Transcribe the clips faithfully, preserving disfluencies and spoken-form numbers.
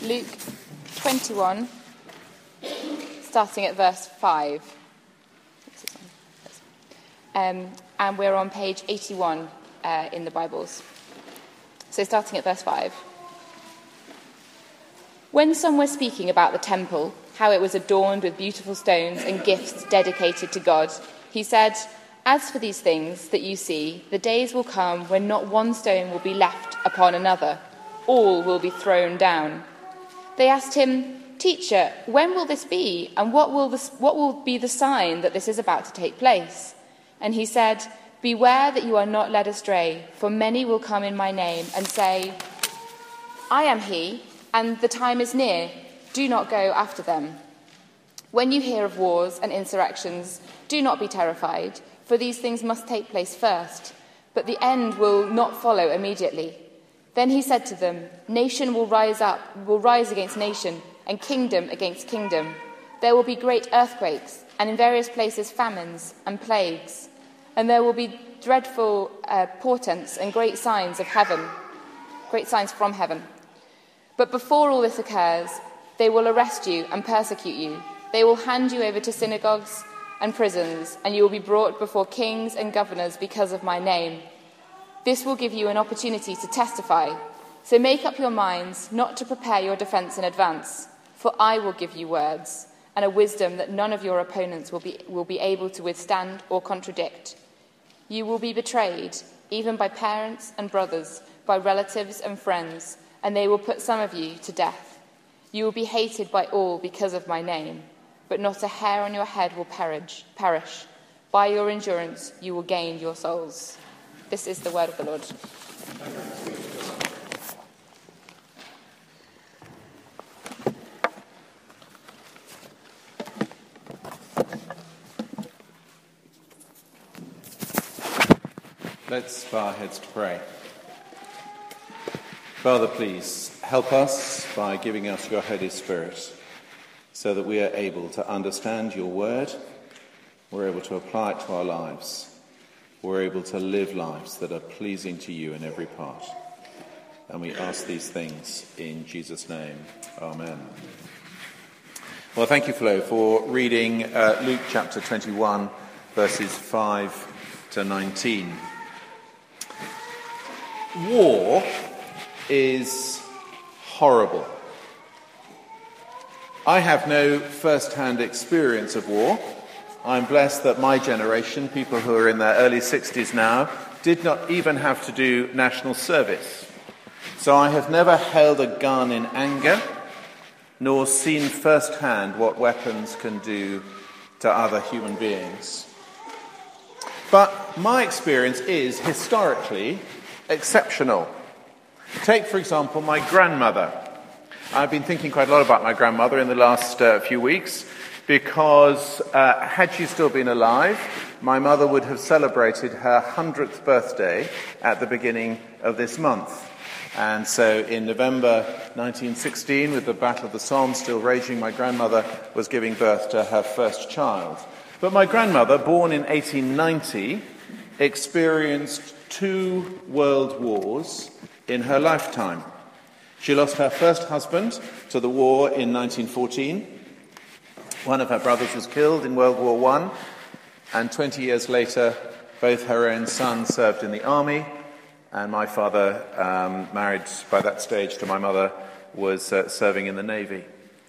Luke twenty-one, starting at verse five. Um, and we're on page eighty-one uh, in the Bibles. So starting at verse five. When some were speaking about the temple, how it was adorned with beautiful stones and gifts dedicated to God, he said, "As for these things that you see, the days will come when not one stone will be left upon another. All will be thrown down." They asked him, "Teacher, when will this be? And what will, this, what will be the sign that this is about to take place?" And he said, "Beware that you are not led astray, for many will come in my name and say, 'I am he,' and the time is near. Do not go after them. When you hear of wars and insurrections, do not be terrified, for these things must take place first, but the end will not follow immediately." Then he said to them, "Nation will rise up, will rise against nation, and kingdom against kingdom. There will be great earthquakes, and in various places famines and plagues, and there will be dreadful uh, portents and great signs of heaven, great signs from heaven. But before all this occurs, they will arrest you and persecute you. They will hand you over to synagogues and prisons, and you will be brought before kings and governors because of my name. This will give you an opportunity to testify. So make up your minds not to prepare your defense in advance, for I will give you words and a wisdom that none of your opponents will be, will be able to withstand or contradict. You will be betrayed, even by parents and brothers, by relatives and friends, and they will put some of you to death. You will be hated by all because of my name, but not a hair on your head will perish. perish. By your endurance you will gain your souls." This is the word of the Lord. Let's bow our heads to pray. Father, please help us by giving us your Holy Spirit so that we are able to understand your word, we're able to apply it to our lives, we're able to live lives that are pleasing to you in every part. And we ask these things in Jesus' name. Amen. Well, thank you, Flo, for reading uh, Luke chapter twenty-one, verses five to nineteen. War is horrible. I have no first-hand experience of war. I'm blessed that my generation, people who are in their early sixties now, did not even have to do national service. So I have never held a gun in anger, nor seen firsthand what weapons can do to other human beings. But my experience is historically exceptional. Take, for example, my grandmother. I've been thinking quite a lot about my grandmother in the last uh, few weeks because uh, had she still been alive, my mother would have celebrated her hundredth birthday at the beginning of this month. And so in November nineteen sixteen, with the Battle of the Somme still raging, my grandmother was giving birth to her first child. But my grandmother, born in eighteen ninety, experienced two world wars in her lifetime. She lost her first husband to the war in nineteen fourteen. One of her brothers was killed in World War One, and twenty years later, both her own sons served in the army, and my father, um, married by that stage to my mother, was uh, serving in the Navy.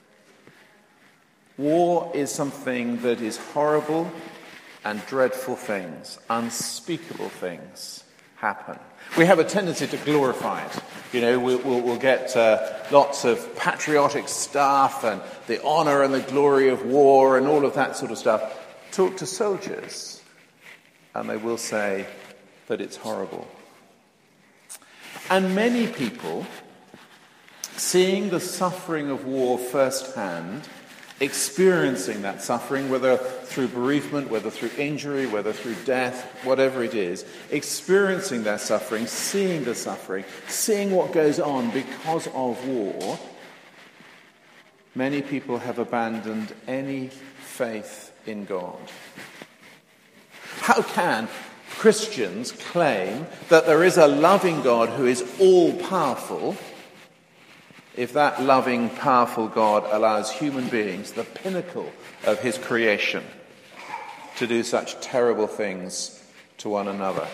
War is something that is horrible, and dreadful things, unspeakable things happen. We have a tendency to glorify it. You know, we'll, we'll, we'll get uh, lots of patriotic stuff and the honour and the glory of war and all of that sort of stuff. Talk to soldiers, and they will say that it's horrible. And many people, seeing the suffering of war firsthand, experiencing that suffering, whether through bereavement, whether through injury, whether through death, whatever it is, experiencing that suffering, seeing the suffering, seeing what goes on because of war, many people have abandoned any faith in God. How can Christians claim that there is a loving God who is all-powerful if that loving, powerful God allows human beings, the pinnacle of his creation, to do such terrible things to one another.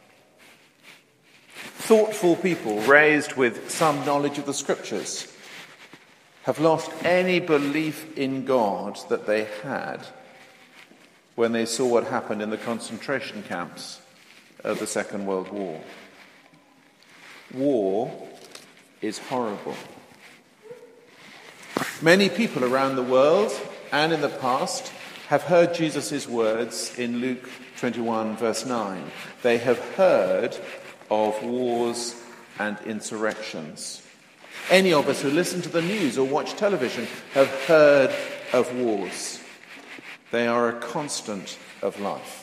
Thoughtful people raised with some knowledge of the scriptures have lost any belief in God that they had when they saw what happened in the concentration camps of the Second World War. War is horrible. Many people around the world and in the past have heard Jesus' words in Luke twenty-one, verse nine. They have heard of wars and insurrections. Any of us who listen to the news or watch television have heard of wars. They are a constant of life.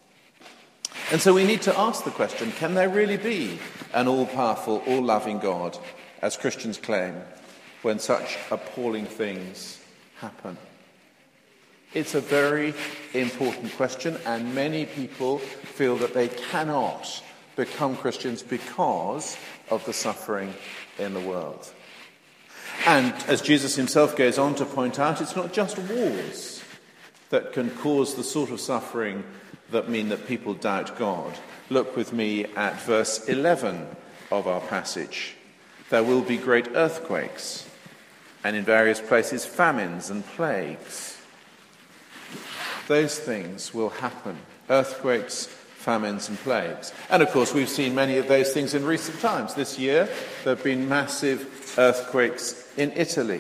And so we need to ask the question, can there really be an all-powerful, all-loving God, as Christians claim, when such appalling things happen? It's a very important question, and many people feel that they cannot become Christians because of the suffering in the world. And as Jesus himself goes on to point out, it's not just wars that can cause the sort of suffering that mean that people doubt God. Look with me at verse eleven of our passage. There will be great earthquakes, and in various places famines and plagues. Those things will happen. Earthquakes, famines and plagues. And of course we've seen many of those things in recent times. This year there have been massive earthquakes in Italy.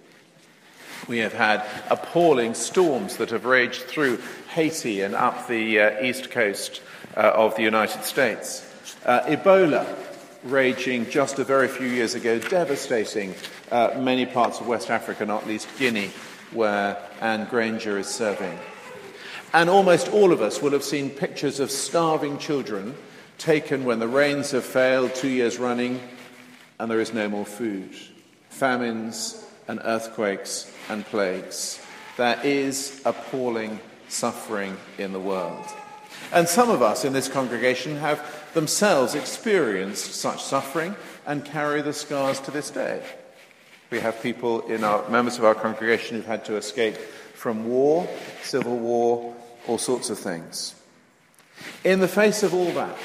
We have had appalling storms that have raged through Haiti and up the uh, east coast uh, of the United States. Uh, Ebola raging just a very few years ago, devastating uh, many parts of West Africa, not least Guinea, where Anne Granger is serving. And almost all of us will have seen pictures of starving children taken when the rains have failed two years running and there is no more food. Famines and earthquakes and plagues. There is appalling suffering in the world. And some of us in this congregation have themselves experienced such suffering and carry the scars to this day. We have people in our members of our congregation who've had to escape from war, civil war, all sorts of things. In the face of all that,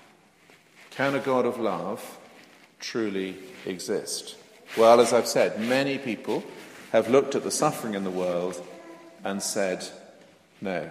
can a God of love truly exist? Well, as I've said, many people have looked at the suffering in the world and said, no.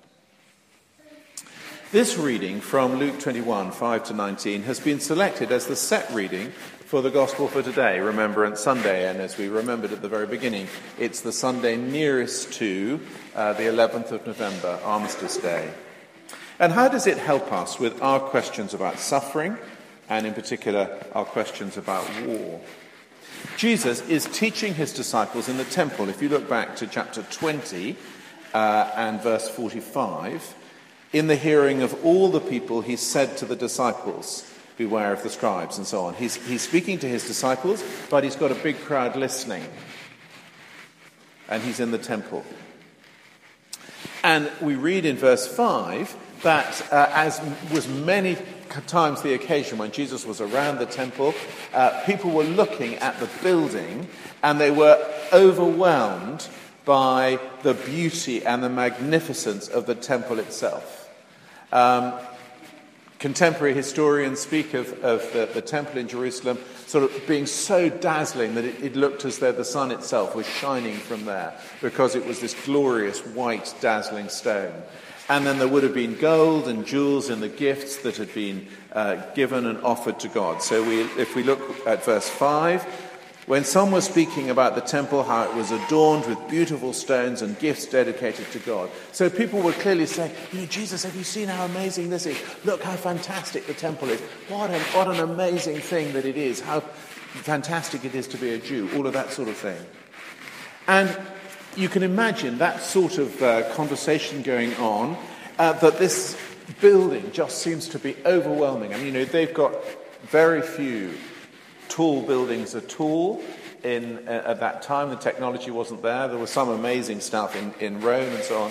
This reading from Luke twenty-one, five to nineteen has been selected as the set reading for the Gospel for today, Remembrance Sunday, and as we remembered at the very beginning, it's the Sunday nearest to uh, the eleventh of November, Armistice Day. And how does it help us with our questions about suffering, and in particular our questions about war? Jesus is teaching his disciples in the temple. If you look back to chapter twenty uh, and verse forty-five, in the hearing of all the people, he said to the disciples, beware of the scribes, and so on. He's, he's speaking to his disciples, but he's got a big crowd listening. And he's in the temple. And we read in verse five that, uh, as was many times the occasion when Jesus was around the temple, uh, people were looking at the building and they were overwhelmed by the beauty and the magnificence of the temple itself. Um, contemporary historians speak of, of the, the temple in Jerusalem sort of being so dazzling that it, it looked as though the sun itself was shining from there, because it was this glorious white dazzling stone. And then there would have been gold and jewels in the gifts that had been uh, given and offered to God. So we, if we look at verse five, when some were speaking about the temple, how it was adorned with beautiful stones and gifts dedicated to God. So people were clearly saying, you know, Jesus, have you seen how amazing this is? Look how fantastic the temple is. What an, what an amazing thing that it is. How fantastic it is to be a Jew. All of that sort of thing. And you can imagine that sort of uh, conversation going on, uh, that this building just seems to be overwhelming. I mean, you know, they've got very few tall buildings at all in uh, at that time. The technology wasn't there. There was some amazing stuff in, in Rome and so on.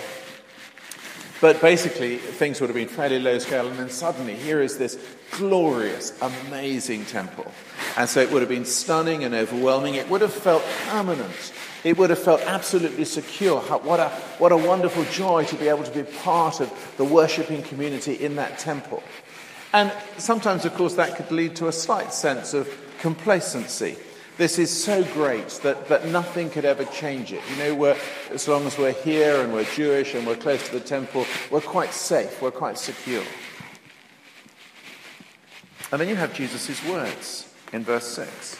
But basically, things would have been fairly low scale, and then suddenly here is this glorious, amazing temple. And so it would have been stunning and overwhelming. It would have felt permanent. It would have felt absolutely secure. How, what a, what a wonderful joy to be able to be part of the worshipping community in that temple. And sometimes, of course, that could lead to a slight sense of complacency. This is so great that, that nothing could ever change it. You know, we're, as long as we're here and we're Jewish and we're close to the temple, we're quite safe, we're quite secure. And then you have Jesus' words in verse six.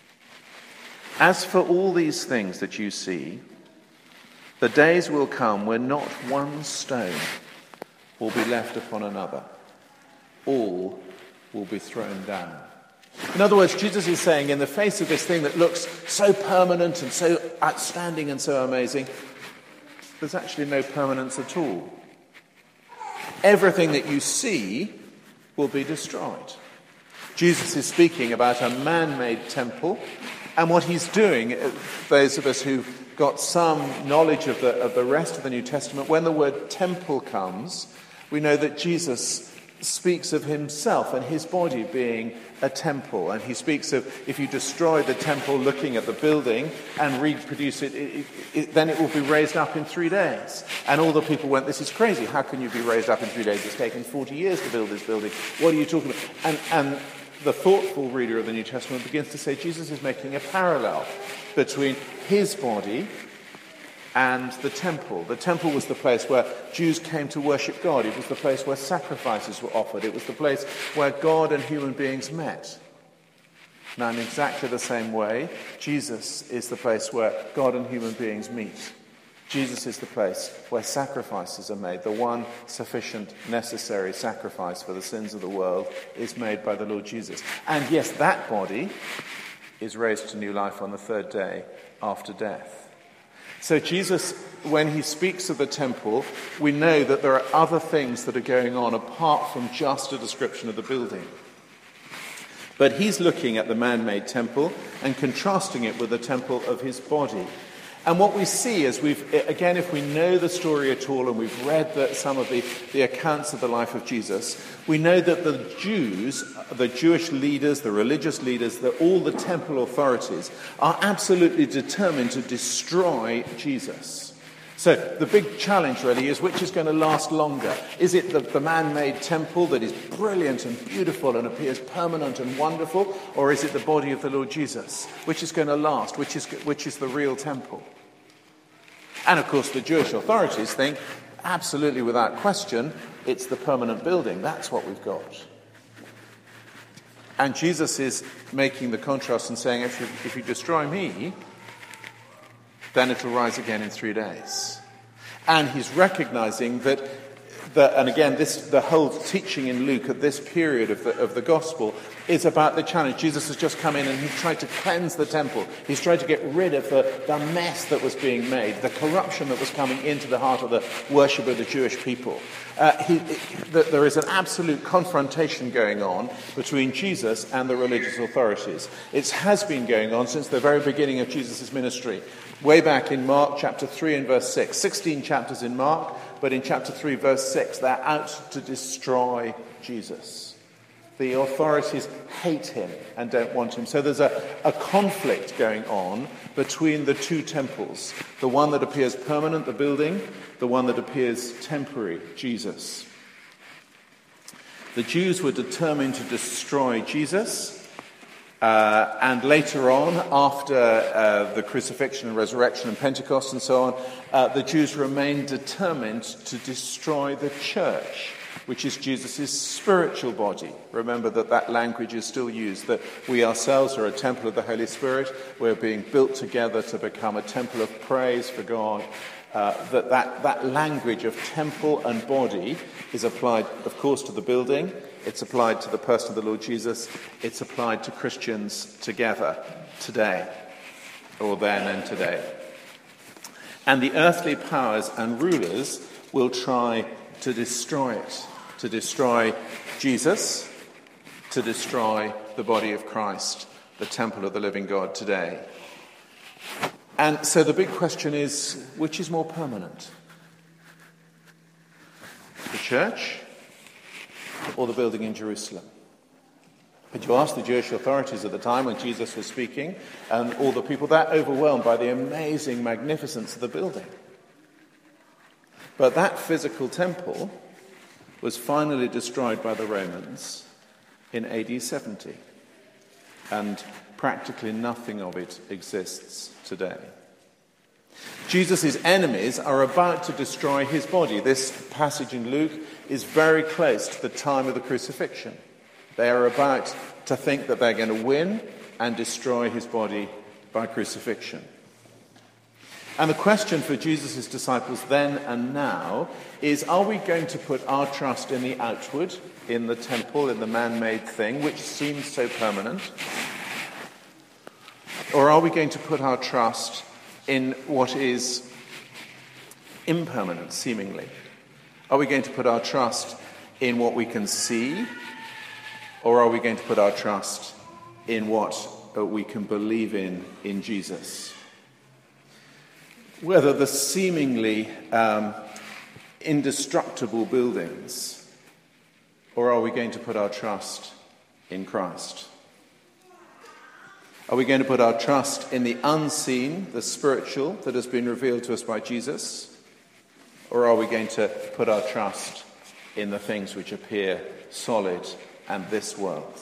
As for all these things that you see, the days will come when not one stone will be left upon another. All will be thrown down. In other words, Jesus is saying, in the face of this thing that looks so permanent and so outstanding and so amazing, there's actually no permanence at all. Everything that you see will be destroyed. Jesus is speaking about a man-made temple, and what he's doing, those of us who've got some knowledge of the, of the rest of the New Testament, when the word temple comes, we know that Jesus speaks of himself and his body being a temple. And he speaks of, if you destroy the temple looking at the building and reproduce it, it, it, it, then it will be raised up in three days. And all the people went, this is crazy. How can you be raised up in three days? It's taken forty years to build this building. What are you talking about? And, and the thoughtful reader of the New Testament begins to say Jesus is making a parallel between his body and the temple. The temple was the place where Jews came to worship God. It was the place where sacrifices were offered. It was the place where God and human beings met. Now, in exactly the same way, Jesus is the place where God and human beings meet. Jesus is the place where sacrifices are made. The one sufficient, necessary sacrifice for the sins of the world is made by the Lord Jesus. And yes, that body is raised to new life on the third day after death. So Jesus, when he speaks of the temple, we know that there are other things that are going on apart from just a description of the building. But he's looking at the man-made temple and contrasting it with the temple of his body. And what we see is, we've again, if we know the story at all and we've read the, some of the, the accounts of the life of Jesus, we know that the Jews, the Jewish leaders, the religious leaders, the, all the temple authorities are absolutely determined to destroy Jesus. So the big challenge really is, which is going to last longer? Is it the, the man-made temple that is brilliant and beautiful and appears permanent and wonderful? Or is it the body of the Lord Jesus? Which is going to last? Which is, which is the real temple? And of course the Jewish authorities think, absolutely without question, it's the permanent building. That's what we've got. And Jesus is making the contrast and saying, if you, if you destroy me, then it'll rise again in three days. And he's recognizing that, the, and again, this the whole teaching in Luke at this period of the, of the gospel is about the challenge. Jesus has just come in and he's tried to cleanse the temple. He's tried to get rid of the, the mess that was being made, the corruption that was coming into the heart of the worship of the Jewish people. Uh, he, it, there is an absolute confrontation going on between Jesus and the religious authorities. It has been going on since the very beginning of Jesus' ministry. Way back in Mark chapter three and verse six. sixteen chapters in Mark, but in chapter three verse six, they're out to destroy Jesus. The authorities hate him and don't want him. So there's a, a conflict going on between the two temples. The one that appears permanent, the building, the one that appears temporary, Jesus. The Jews were determined to destroy Jesus. Uh, and later on, after uh, the crucifixion and resurrection and Pentecost and so on, uh, the Jews remained determined to destroy the church, which is Jesus' spiritual body. Remember that that language is still used, that we ourselves are a temple of the Holy Spirit. We're being built together to become a temple of praise for God. Uh, that, that that language of temple and body is applied, of course, to the building. It's applied to the person of the Lord Jesus. It's applied to Christians together today, or then and today. And the earthly powers and rulers will try to destroy it, to destroy Jesus, to destroy the body of Christ, the temple of the living God today. And so the big question is, which is more permanent? The church or the building in Jerusalem? But you ask the Jewish authorities at the time when Jesus was speaking, and all the people, they're overwhelmed by the amazing magnificence of the building. But that physical temple was finally destroyed by the Romans in A D seventy, and practically nothing of it exists today. Jesus' enemies are about to destroy his body. This passage in Luke is very close to the time of the crucifixion. They are about to think that they're going to win and destroy his body by crucifixion. And the question for Jesus' disciples then and now is, are we going to put our trust in the outward, in the temple, in the man-made thing, which seems so permanent? Or are we going to put our trust in what is impermanent, seemingly? Are we going to put our trust in what we can see? Or are we going to put our trust in what we can believe in, in Jesus? Whether the seemingly um, indestructible buildings, or are we going to put our trust in Christ? Are we going to put our trust in the unseen, the spiritual, that has been revealed to us by Jesus? Or are we going to put our trust in the things which appear solid and this world?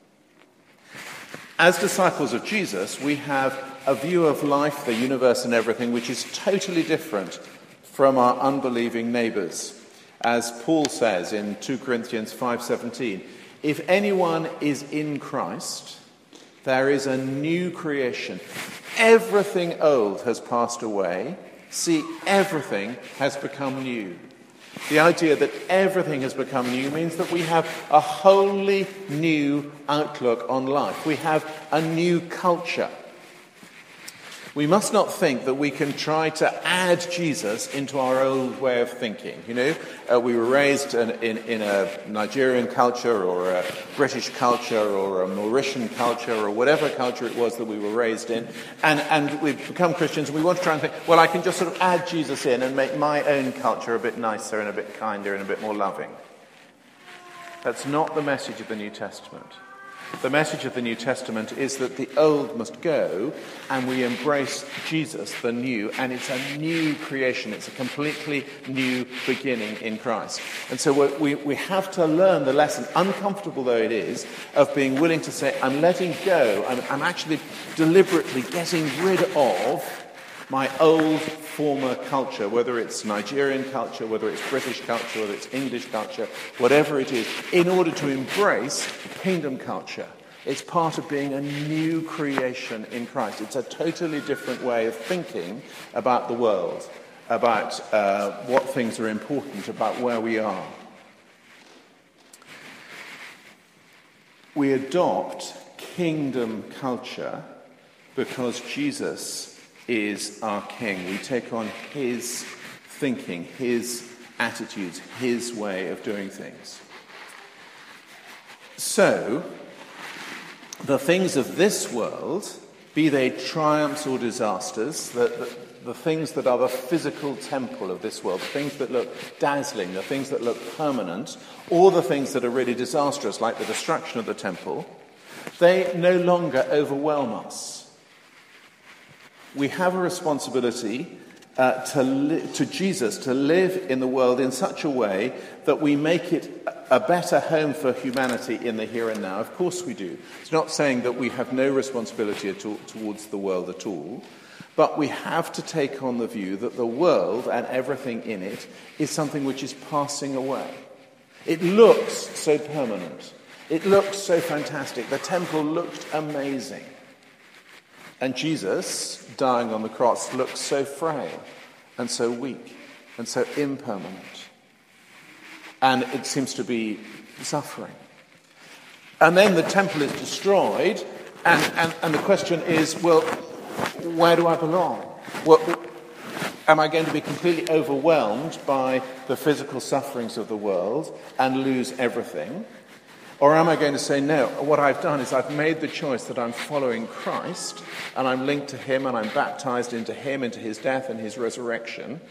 As disciples of Jesus, we have a view of life, the universe and everything, which is totally different from our unbelieving neighbours. As Paul says in two Corinthians five seventeen, if anyone is in Christ, there is a new creation. Everything old has passed away. See, everything has become new. The idea that everything has become new means that we have a wholly new outlook on life. We have a new culture. We must not think that we can try to add Jesus into our old way of thinking. You know, uh, we were raised in, in, in a Nigerian culture or a British culture or a Mauritian culture or whatever culture it was that we were raised in, and, and we've become Christians and we want to try and think, well, I can just sort of add Jesus in and make my own culture a bit nicer and a bit kinder and a bit more loving. That's not the message of the New Testament. The message of the New Testament is that the old must go and we embrace Jesus, the new, and it's a new creation. It's a completely new beginning in Christ. And so we, we have to learn the lesson, uncomfortable though it is, of being willing to say, I'm letting go, I'm, I'm actually deliberately getting rid of my old former culture, whether it's Nigerian culture, whether it's British culture, whether it's English culture, whatever it is, in order to embrace kingdom culture. It's part of being a new creation in Christ. It's a totally different way of thinking about the world, about uh, what things are important, about where we are. We adopt kingdom culture because Jesus is our king. We take on his thinking, his attitudes, his way of doing things. So, the things of this world, be they triumphs or disasters, the, the, the things that are the physical temple of this world, the things that look dazzling, the things that look permanent, or the things that are really disastrous, like the destruction of the temple, they no longer overwhelm us. We have a responsibility uh, to, li- to Jesus to live in the world in such a way that we make it a better home for humanity in the here and now. Of course we do. It's not saying that we have no responsibility at all, towards the world at all, but we have to take on the view that the world and everything in it is something which is passing away. It looks so permanent. It looks so fantastic. The temple looked amazing. And Jesus, dying on the cross, looks so frail and so weak and so impermanent. And it seems to be suffering. And then the temple is destroyed, and, and, and the question is, well, where do I belong? Well, am I going to be completely overwhelmed by the physical sufferings of the world and lose everything? Or am I going to say, no, what I've done is I've made the choice that I'm following Christ, and I'm linked to him, and I'm baptized into him, into his death and his resurrection,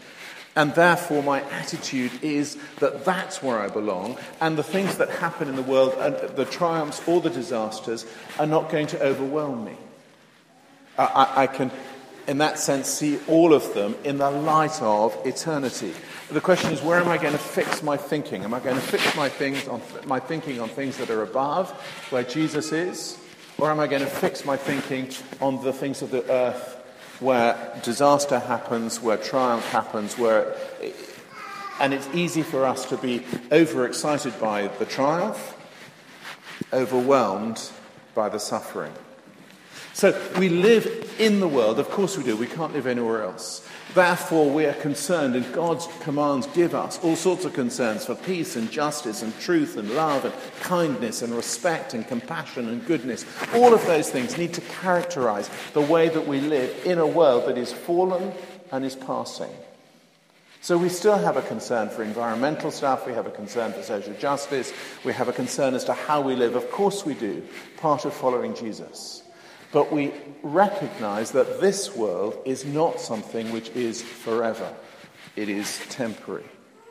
And therefore my attitude is that that's where I belong, and the things that happen in the world, and the triumphs or the disasters, are not going to overwhelm me. I, I, I can, in that sense, see all of them in the light of eternity. The question is, where am I going to fix my thinking? Am I going to fix my things on my thinking on things that are above, where Jesus is? Or am I going to fix my thinking on the things of the earth, where disaster happens, where triumph happens, where... And it's easy for us to be overexcited by the triumph, overwhelmed by the suffering. So we live in the world, of course we do, we can't live anywhere else. Therefore we are concerned, and God's commands give us all sorts of concerns for peace and justice and truth and love and kindness and respect and compassion and goodness. All of those things need to characterize the way that we live in a world that is fallen and is passing. So we still have a concern for environmental stuff, we have a concern for social justice, we have a concern as to how we live. Of course we do, part of following Jesus. But we recognize that this world is not something which is forever. It is temporary.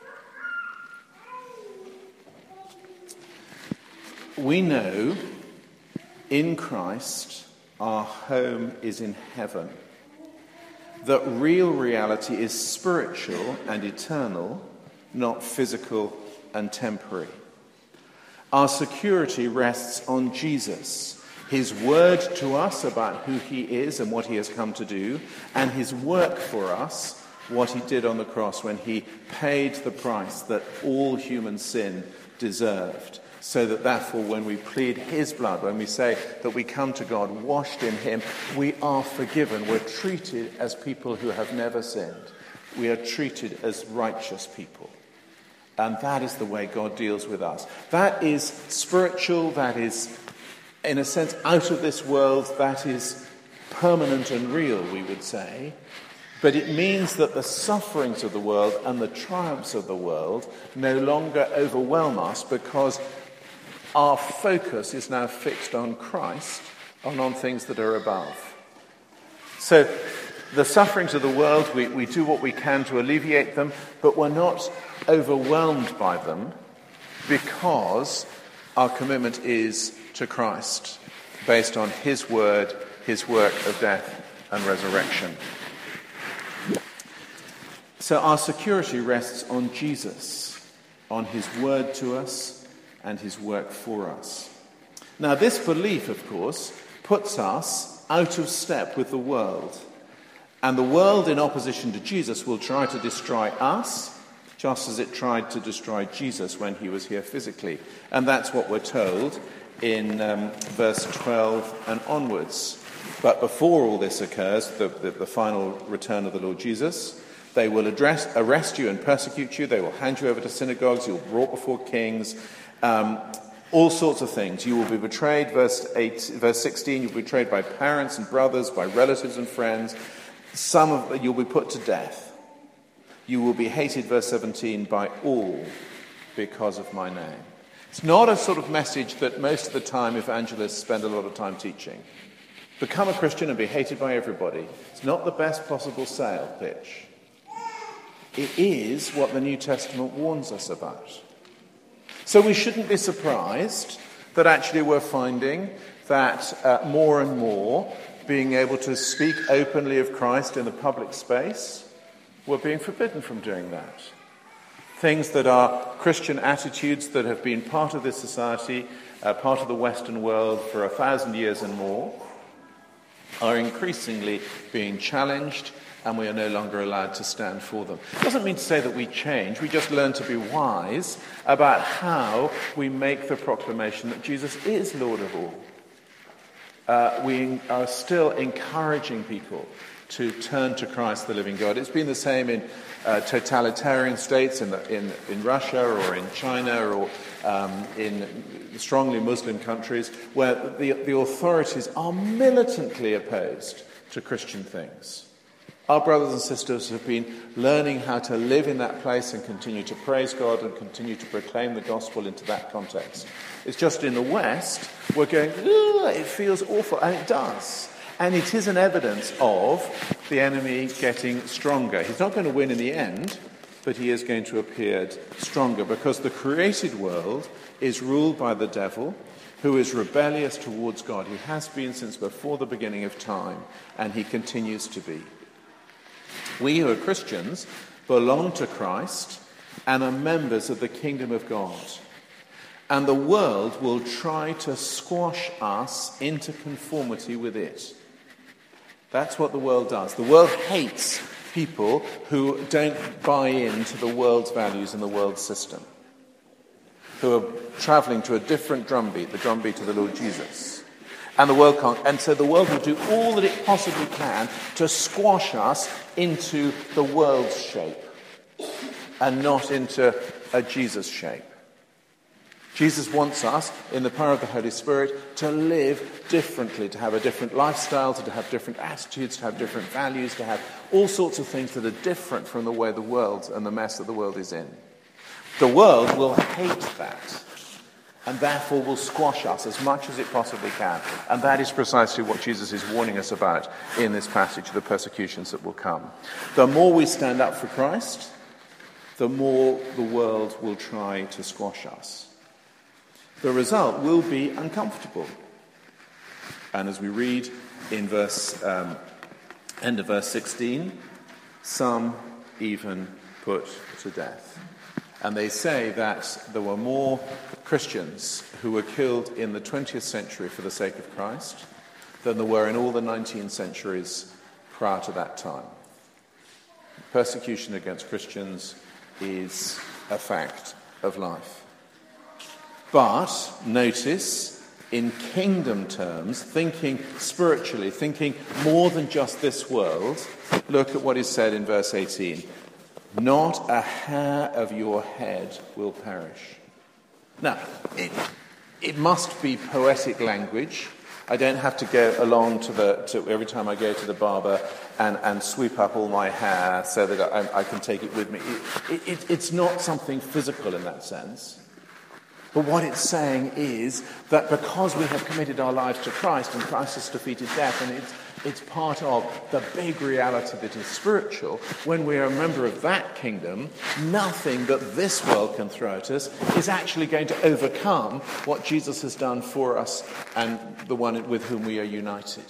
We know in Christ our home is in heaven. That real reality is spiritual and eternal, not physical and temporary. Our security rests on Jesus, his word to us about who he is and what he has come to do, and his work for us, what he did on the cross when he paid the price that all human sin deserved, so that therefore when we plead his blood, when we say that we come to God washed in him, we are forgiven. We're treated as people who have never sinned. We are treated as righteous people. And that is the way God deals with us. That is spiritual, that is, in a sense, out of this world, that is permanent and real, we would say. But it means that the sufferings of the world and the triumphs of the world no longer overwhelm us, because our focus is now fixed on Christ and on things that are above. So the sufferings of the world, we, we do what we can to alleviate them, but we're not overwhelmed by them, because our commitment is to Christ, based on his word, his work of death and resurrection. So our security rests on Jesus, on his word to us and his work for us. Now this belief, of course, puts us out of step with the world. And the world, in opposition to Jesus, will try to destroy us, just as it tried to destroy Jesus when he was here physically. And that's what we're told in um, verse twelve and onwards. But before all this occurs, the, the, the final return of the Lord Jesus, they will address, arrest you and persecute you. They will hand you over to synagogues. You'll be brought before kings. Um, all sorts of things. You will be betrayed, verse eight, verse sixteen, you'll be betrayed by parents and brothers, by relatives and friends. Some of you'll be put to death. You will be hated, verse seventeen, by all because of my name. It's not a sort of message that most of the time evangelists spend a lot of time teaching. Become a Christian and be hated by everybody. It's not the best possible sale pitch. It is what the New Testament warns us about. So we shouldn't be surprised that actually we're finding that uh, more and more being able to speak openly of Christ in the public space, we're being forbidden from doing that. Things that are Christian attitudes that have been part of this society, uh, part of the Western world for a thousand years and more, are increasingly being challenged, and we are no longer allowed to stand for them. It doesn't mean to say that we change. We just learn to be wise about how we make the proclamation that Jesus is Lord of all. Uh, we are still encouraging people to turn to Christ, the living God. It's been the same in uh, totalitarian states in, the, in, in Russia or in China or um, in strongly Muslim countries, where the, the authorities are militantly opposed to Christian things. Our brothers and sisters have been learning how to live in that place and continue to praise God and continue to proclaim the gospel into that context. It's just in the West, we're going, it feels awful, and it does. And it is an evidence of the enemy getting stronger. He's not going to win in the end, but he is going to appear stronger, because the created world is ruled by the devil, who is rebellious towards God. He has been since before the beginning of time, and he continues to be. We who are Christians belong to Christ and are members of the kingdom of God. And the world will try to squash us into conformity with it. That's what the world does. The world hates people who don't buy into the world's values and the world's system, who are travelling to a different drumbeat, the drumbeat of the Lord Jesus. And the world can't. And so the world will do all that it possibly can to squash us into the world's shape and not into a Jesus shape. Jesus wants us, in the power of the Holy Spirit, to live differently, to have a different lifestyle, to have different attitudes, to have different values, to have all sorts of things that are different from the way the world and the mess that the world is in. The world will hate that, and therefore will squash us as much as it possibly can. And that is precisely what Jesus is warning us about in this passage, the persecutions that will come. The more we stand up for Christ, the more the world will try to squash us. The result will be uncomfortable. And as we read in verse um, end of verse sixteen, some even put to death. And they say that there were more Christians who were killed in the twentieth century for the sake of Christ than there were in all the nineteen centuries prior to that time. Persecution against Christians is a fact of life. But notice, in kingdom terms, thinking spiritually, thinking more than just this world, look at what is said in verse eighteen. Not a hair of your head will perish. Now, it, it must be poetic language. I don't have to go along to the to every time I go to the barber and, and sweep up all my hair so that I, I can take it with me. It, it, it's not something physical in that sense. But what it's saying is that because we have committed our lives to Christ and Christ has defeated death, and it's, it's part of the big reality that is spiritual, when we are a member of that kingdom, nothing that this world can throw at us is actually going to overcome what Jesus has done for us and the one with whom we are united.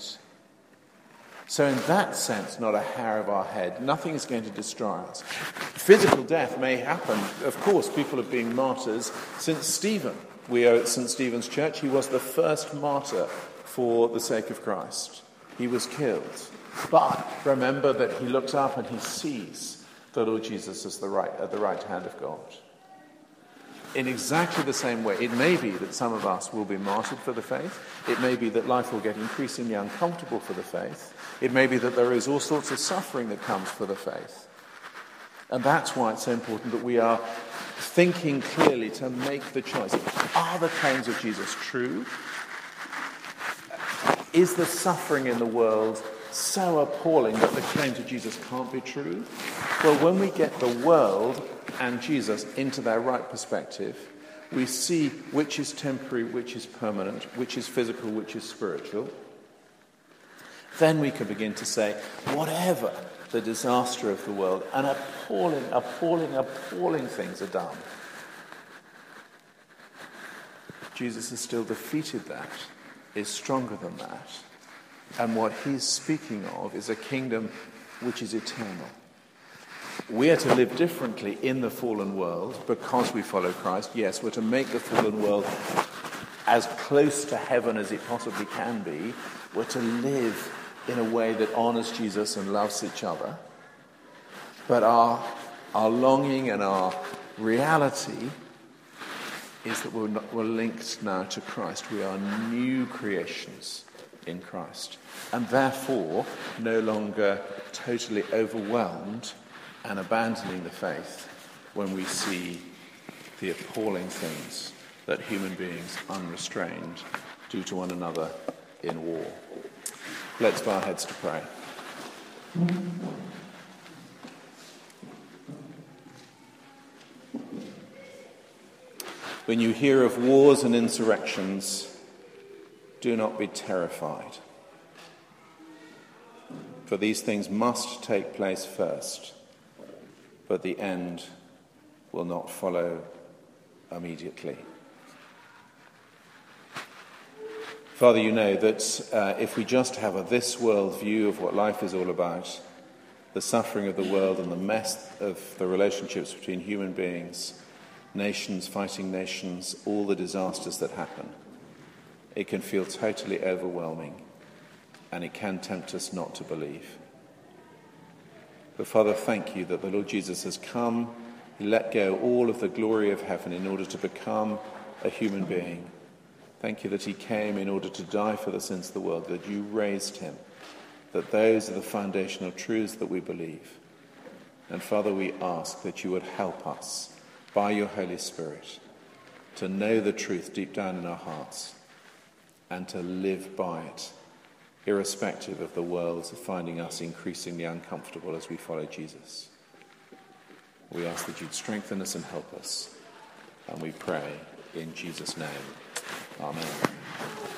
So in that sense, not a hair of our head, nothing is going to destroy us. Physical death may happen. Of course, people have been martyrs since Stephen. We are at Saint Stephen's Church. He was the first martyr for the sake of Christ. He was killed. But remember that he looks up and he sees the Lord Jesus as the right, at the right hand of God. In exactly the same way, it may be that some of us will be martyred for the faith. It may be that life will get increasingly uncomfortable for the faith. It may be that there is all sorts of suffering that comes for the faith. And that's why it's so important that we are thinking clearly to make the choice. Are the claims of Jesus true? Is the suffering in the world so appalling that the claims of Jesus can't be true? Well, when we get the world and Jesus into their right perspective, we see which is temporary, which is permanent, which is physical, which is spiritual. Then we can begin to say, whatever the disaster of the world, and appalling, appalling, appalling things are done, Jesus has still defeated that, is stronger than that. And what he's speaking of is a kingdom which is eternal. We are to live differently in the fallen world because we follow Christ. Yes, we're to make the fallen world as close to heaven as it possibly can be. We're to live in a way that honors Jesus and loves each other. But our, our longing and our reality is that we're, not, we're linked now to Christ. We are new creations in Christ. And therefore, no longer totally overwhelmed and abandoning the faith when we see the appalling things that human beings, unrestrained, do to one another in war. Let's bow our heads to pray. When you hear of wars and insurrections, do not be terrified. For these things must take place first, but the end will not follow immediately. Father, you know that uh, if we just have a this world view of what life is all about, the suffering of the world and the mess of the relationships between human beings, nations fighting nations, all the disasters that happen, it can feel totally overwhelming, and it can tempt us not to believe. But Father, thank you that the Lord Jesus has come, he let go all of the glory of heaven in order to become a human being. Thank you that he came in order to die for the sins of the world, that you raised him, that those are the foundational truths that we believe. And Father, we ask that you would help us by your Holy Spirit to know the truth deep down in our hearts and to live by it, irrespective of the world finding us increasingly uncomfortable as we follow Jesus. We ask that you'd strengthen us and help us, and we pray in Jesus' name. Amen.